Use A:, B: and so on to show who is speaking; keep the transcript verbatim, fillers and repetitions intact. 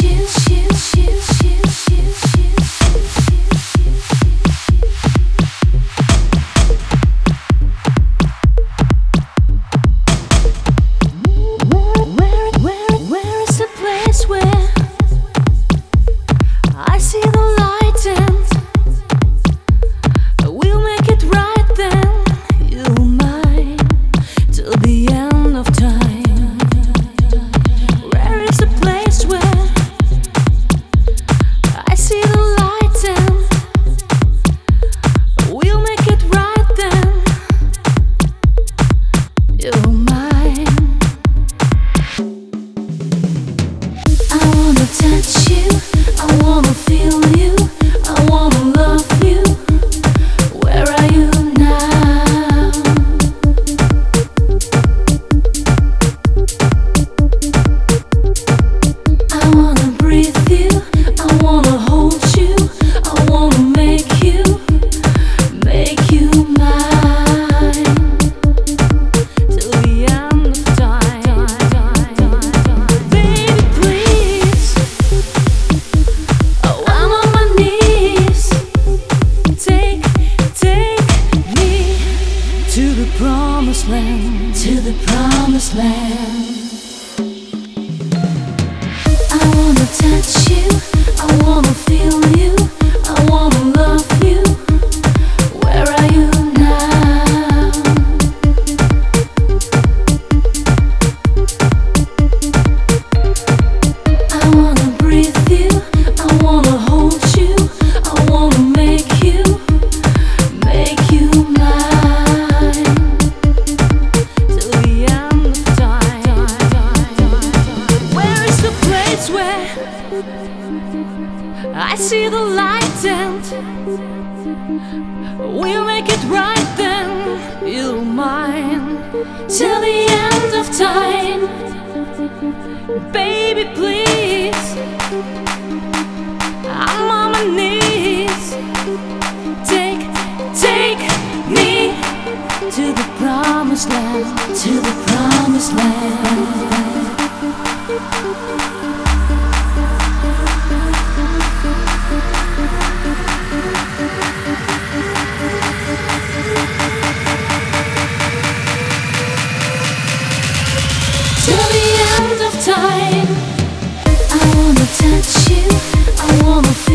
A: touch you, I wanna feel you, I wanna love you. Where are you now? I wanna breathe you, I wanna hold you, I wanna make you, make you mine till the end of time. Baby, please, oh, I'm on my knees. Take, take me to the promised land, to the promised land. I wanna touch you, I wanna feel you, I wanna love you. Where are you now? I wanna breathe you, I wanna hold you, I wanna make you, make you mine till the end of time. Where is the place where I see the light and we'll make it right then? You're mine till the end of time. Baby, please, I'm on my knees. Take, take me to the promised land, to the promised land. Till the end of time, I wanna touch you, I wanna feel